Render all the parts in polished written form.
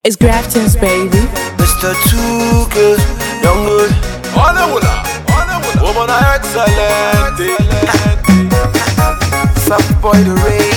It's Grafton's baby. Mr. Too Good, Young Good. Honorable, woman are excellent. Soft boy the Ray.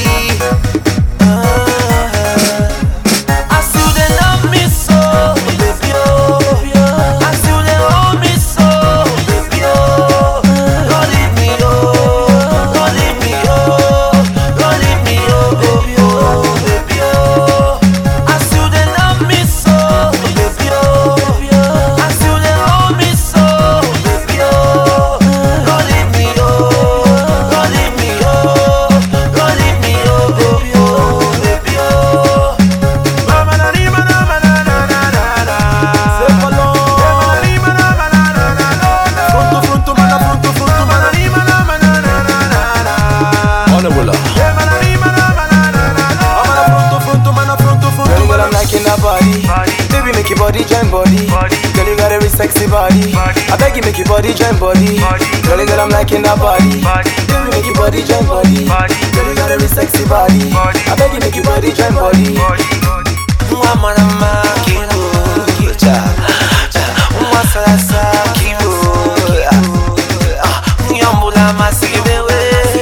I still they love me so, baby oh. I still they hold me so, baby oh. Don't leave me oh, don't leave me oh, don't leave me oh, baby oh, baby oh. I still they love me so, baby oh. I still they hold me so, baby oh. Don't leave me oh, don't leave me oh, don't leave me oh, baby oh, baby oh. Mama na ni mana mana na na na na. Say follow. Mama ni mana mana na na na. Frunto mana ni mana mana na na na. Honorable, Mana ni mana mana na na na. Mana frunto. Girl, I'm liking that body. Baby, make your body join body. Girl, you got a very sexy body. I beg you, make your body join body. Girl, I'm liking that body. Baby, make your body join body. Girl, you got a very sexy body. I beg you, make your body join body. Mama, kibo, salsa, kibo, nyambula masibewe.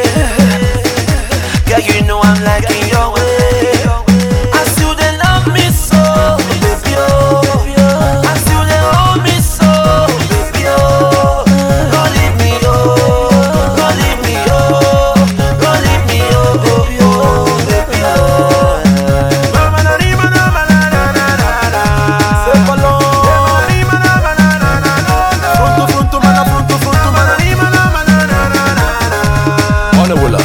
Girl, you know I'm liking your way. I still they love me so, baby oh. I still they hold me so, baby oh. Don't leave me oh, don't leave me oh, don't leave me oh, baby oh, baby oh. Mama na ni mana mana na na na na. Say follow. Mama ni mana mana na na na. Frunto mana ni mana mana na na na na. honorable,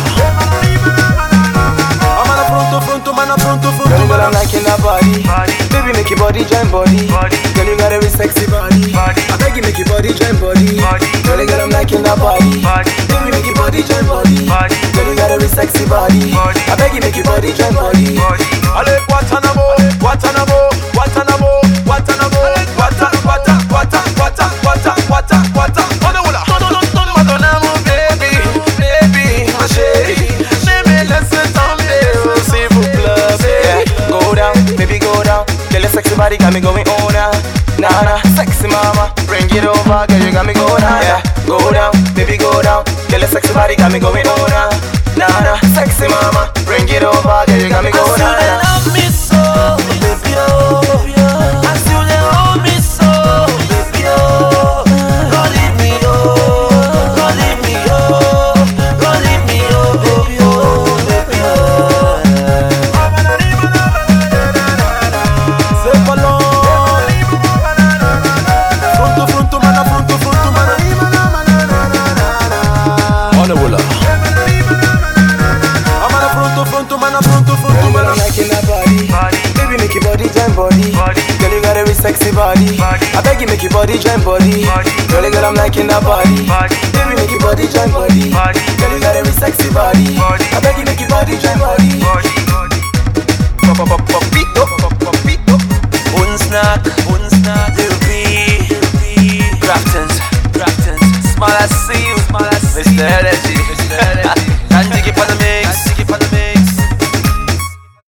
Girl, I'm liking that body. Baby, make your body join body. Girl, you got a very sexy body. I beg you, make your body join body. Girl, I'm liking that body. Baby, make your body join body. Girl, you got a very sexy body. I beg you, make your body join body. Ale Guantanamo, Guantanamo, Guantanamo, Guantanamo, Honorable, Guantanamo, baby, ma chérie. Ne me laisse tomber, s'il vous plaît. Yeah. Go down, baby, go down. Girl, your sexy body got me going on now. Nah, sexy mama, bring it over, girl, you got me going down. Yeah. Go down, baby, go down. Girl, your sexy body got me going on now. Nah, sexy mama, bring it over, girl, you got me going down. I still love me so, baby oh. I still they hold me so, baby oh. Don't leave me oh, don't leave me oh, don't leave me oh, baby oh, baby oh. Mama na ni mana mana na na na. Say follow. Frunto mana ni mana mana na na na. honorable, Girl, I'm liking that body. Baby, make your body join body. Girl, you got a very sexy body. I beg you, make your body join body. Girl, I'm liking that body. Baby, make your body join body. Girl, you got a very sexy body. I beg you, make your body join body. Un snack.